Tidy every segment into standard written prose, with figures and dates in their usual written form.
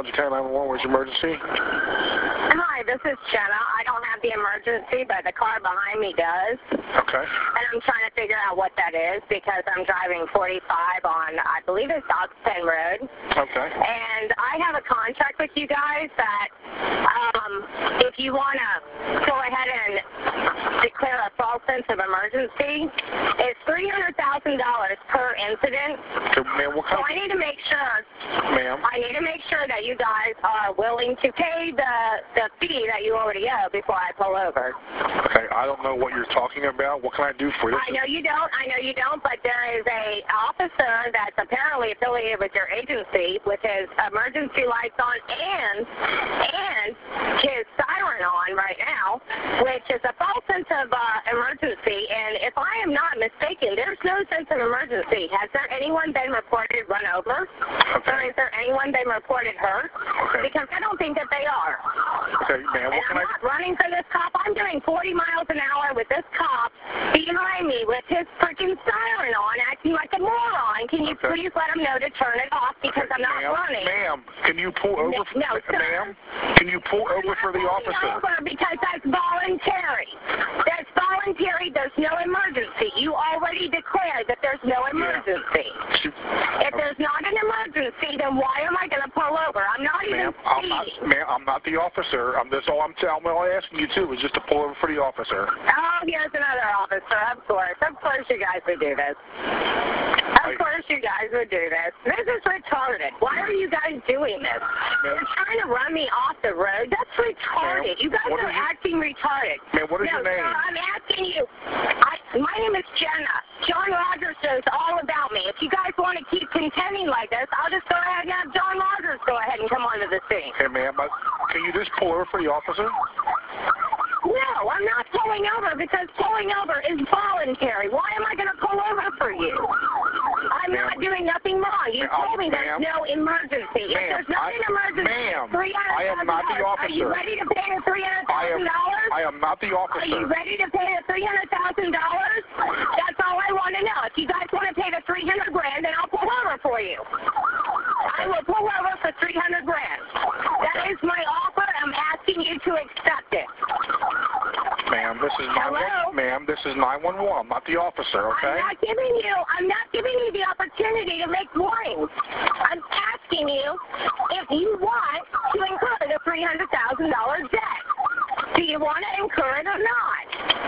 Georgia County 911, where's your emergency? Hi, this is Jenna. I don't have the emergency, but the car behind me does. Okay. And I'm trying to figure out what that is because I'm driving 45 on, I believe it's Oxpen Road. Okay. And I have a contract with you guys that if you want to go ahead and declare a false sense of emergency, it's $300,000 per incident. So, ma'am, what kind So I need to make sure. Ma'am? I need to make sure that you guys are willing to pay the fee that you already owe before I pull over. Okay, I don't know what you're talking about. What can I do for you? I know you don't, but there is a officer that's apparently affiliated with your agency with his emergency lights on and his siren on right now, which is a false sense of emergency. And if I am not mistaken, there's no sense of emergency. Has there anyone been reported run over? Okay. Or is there anyone been reported hurt? Okay. Because I don't think that they are. Okay, ma'am, what And can I'm not running for this cop. I'm doing 40 miles an hour with this cop behind me with his freaking siren on, acting like a moron. Can you please let him know to turn it off because I'm not running? Ma'am, can you pull over? No, sir. Ma'am, can you pull over for the officer? Over because that's voluntary. That's voluntary. There's no emergency. You already declared that there's no emergency. Yeah. If there's not an emergency, then why am I going to pull over? I'm not even speeding. Ma'am, I'm not the officer. That's all I'm asking you to is just to pull over for the officer. Oh, here's another officer. Of course. Of course you guys would do this. Of course you guys would do this. This is retarded. Why are you guys doing this? You're trying to run me off the road. That's retarded. You guys are acting retarded. Ma'am, what is your name? Sir, I'm asking you. My name is Jenna. John Rogers knows all about me. If you guys want to keep contending like this, I'll just go ahead and have John Rogers go ahead and come onto the scene. Hey, ma'am, can you just pull over for the officer? No, I'm not pulling over because pulling over is voluntary. Why am I going to pull over for you? I'm not doing nothing wrong. You told me there's no emergency. If there's not an emergency, I am not the officer. Are you ready to pay the $300,000? I am not the officer. Are you ready to pay the $300,000? That's all I want to know. If you guys want to pay the $300,000, then I'll pull over for you. I will pull over for $300,000. That is my offer. I'm asking you to accept it. Ma'am, this is 911. Ma'am, this is 911. I'm not the officer, okay? I'm not giving you the opportunity to make warnings. I'm asking you if you want to incur the $300,000 debt. Do you want to incur it or not?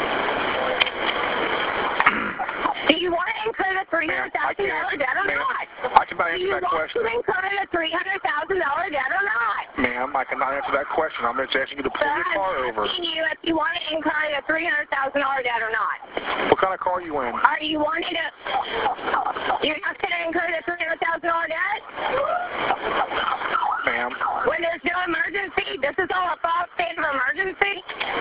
Do you want to incur the $300,000 debt or not? I cannot answer that question. Do you want to incur the $300,000 debt or not? Ma'am, I cannot answer that question. I'm just asking you to pull your car over. I'm asking you if you want to incur the $300,000 debt or not. What kind of car are you in? Are you wanting to... You're not going to incur the $300,000 debt? Ma'am. When there's no emergency? This is all a false state of emergency?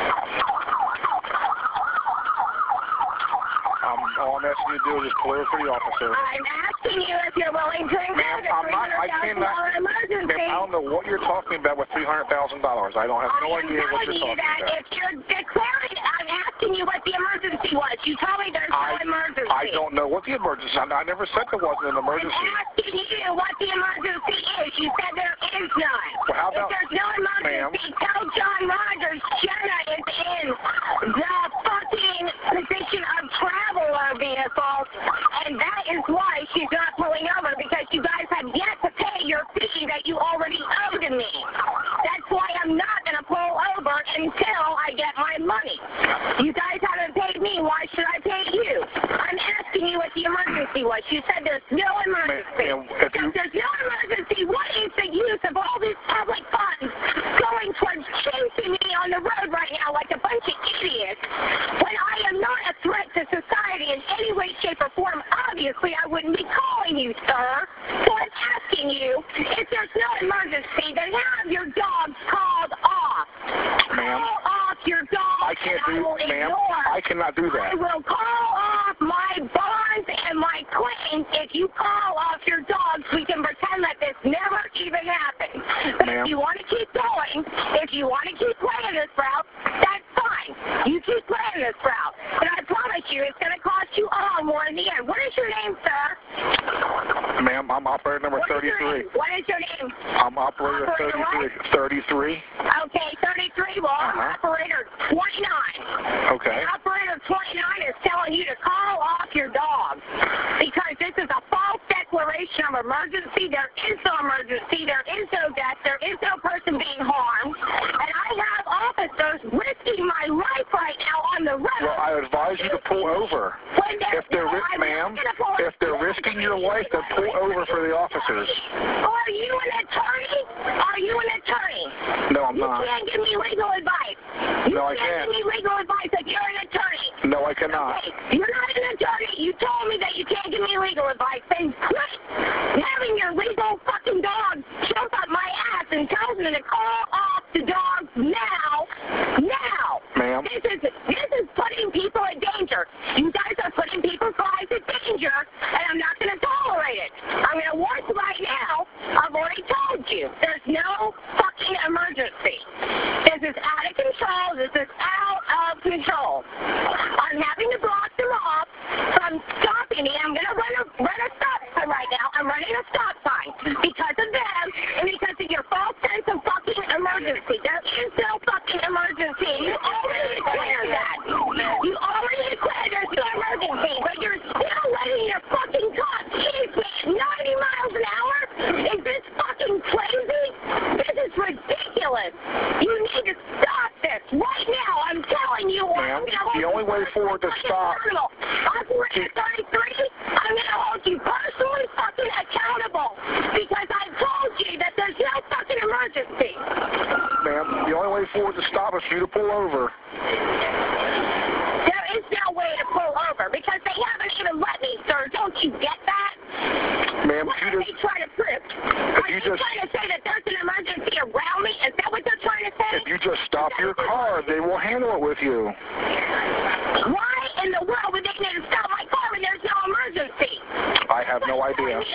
All I'm asking you to do is just pull over for the officer. I'm asking you if you're willing to incur the $300,000 emergency. Ma'am, I don't know what you're talking about with $300,000. I don't have no idea what you're talking about. If you're declaring, I'm asking you what the emergency was. You told me there's no emergency. I don't know what the emergency is. I never said there wasn't an emergency. I'm asking you what the emergency is. You said there is none. Well, how about, if there's no emergency, tell John Rogers Jenna is in the fucking position of traveler vehicle, and that is why she's not pulling over, because you guys have yet to pay your fee that you already owe to me. That's why I'm not going to pull over until I get my money. You guys haven't paid me. Why should I pay you? I'm asking you what the emergency was. You said there's no emergency. If there's no emergency, what is the use of all these public funds going towards chasing me on the road right now like a bunch of idiots when I am not a threat to society in any way, shape, or form? Obviously, I wouldn't be calling you, sir. So I'm asking you, if there's no emergency, then have your dogs called off. Call off your dogs. I can't do, ma'am. I cannot do that. I will call off my bonds and my claims. If you call off your dogs, we can pretend that this never even happened. But if you want to keep going, if you want to keep playing this route, that's fine. You keep playing this route. But I promise you, it's going to cost you all more in the end. What is your name, sir? Ma'am, I'm operator number 33. What is your name? I'm operator Operator 33. Okay, 33. Well, I'm operator 29. Okay. And operator 29 is telling you to call off your dog because this is a false declaration of emergency. There is no emergency. There is no death. There is no person being harmed. And I have officers risking my life right now on the road. Well, I advise you to pull over. If they're risking your life, then pull over for the officers. Are you an attorney? Are you an attorney? No, I'm not. You can't give me legal advice. No, I You can't give me legal advice if you're an attorney. No, I cannot. Okay, you're not an attorney. You told me that you can't give me legal advice. Then quit having your legal fucking dog jump up my ass and tells me to call off the dog now. Now. Ma'am. This is putting people in danger. You guys are putting people's lives in danger, and I'm not going to tolerate it. I'm going to warn you right now. I've already told you. There's no fucking emergency. This is out of control. This is out of control. I'm having to block them off from stopping me. I'm going to run a stop sign right now. I'm running a stop sign because of them and because of your false sense of fucking emergency. There is no fucking emergency. You already declared that. You already declared there's no emergency, but you're still letting your fucking cop chase me at 90 miles an hour? Is this fucking crazy? This is ridiculous. You need to stop this right now. I'm telling you. Ma'am, the only way forward to stop. Operator 33, I'm going to hold you personally fucking accountable because I told you that there's no fucking emergency. Ma'am, the only way forward to stop is for you to pull over. There is no way to pull over because they haven't even let me, sir. Don't you get that? Ma'am, what are they trying to prove? Are they trying to say that there's an emergency around me? Is that what they're trying to say? If you just stop your car, they will handle it with you. Why in the world would they need to stop my car when there's no emergency? I have no idea. That's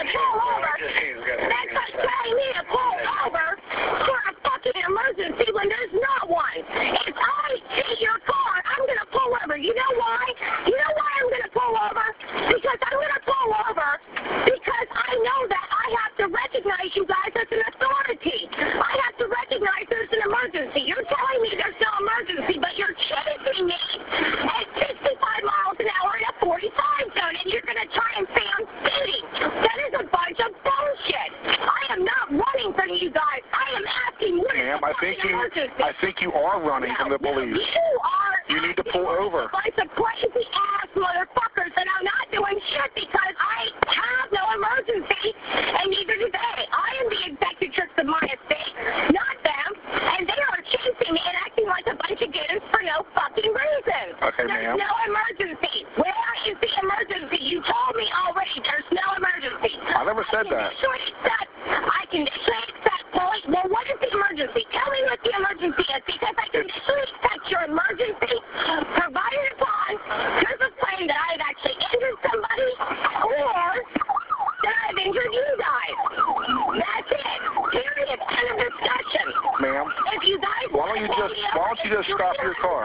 like telling me to pull over for a fucking emergency when there's not one. If I see your car, I'm going to pull over. You know why? You know why I'm going to pull over? Because I'm going to pull over because I know that I have to recognize you guys as an authority. I have to recognize there's an emergency. You're telling me there's no emergency, but you're chasing me at 65 miles an hour in a 45 zone, and you're going to try and say I'm speeding. That is a bunch of bullshit. I am not running from you guys. I am asking what is the fucking emergency. I think you are running from the police. You are. You need to pull over. A bunch of crazy ass motherfuckers, and I'm not doing shit because I have no emergency, and neither do they. I am the executrix of my estate, not them, and they are chasing me and acting like a bunch of goons for no fucking reason. Okay, ma'am. There's no emergency. Where is the emergency? You told me already there's no emergency. I never said that. I can initiate that point. Well, what is the emergency? Tell me what the emergency is because I can initiate your emergency provided upon there's a claim that I've actually injured somebody or that I've injured you guys. That's it. Period. End of discussion. Ma'am, if you guys why don't you just stop your car?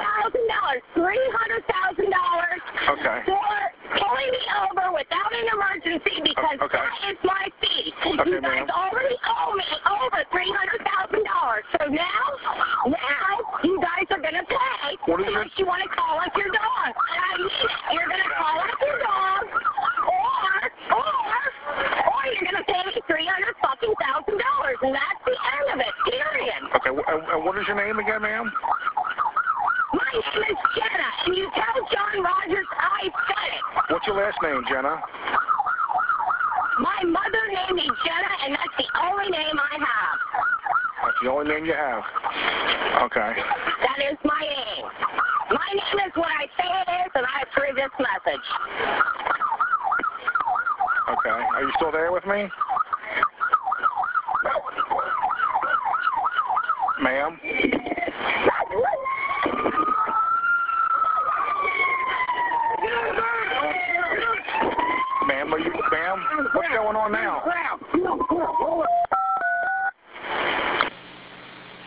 $300,000 Okay. for pulling me over without an emergency because that is my fee. Okay, you guys already owe me over $300,000. So now you guys are going to pay unless you want to call up your dog. And I mean it. You're going to call up your dog or you're going to pay me $300,000. And that's the end of it. Period. Okay, and what is your name again, ma'am? My name is Jenna, and you tell John Rogers I said it. What's your last name, Jenna? My mother named me Jenna, and that's the only name I have. That's the only name you have. Okay. That is my name. My name is what I say it is, and I approve this message. Okay. Are you still there with me? Ma'am?